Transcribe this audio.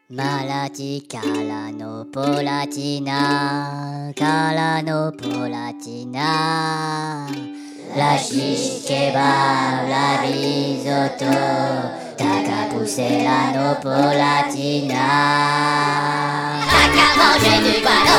マラチからのポラチナからのポラチナラシケバラリゾトタカプセラのポラチナAcabamos de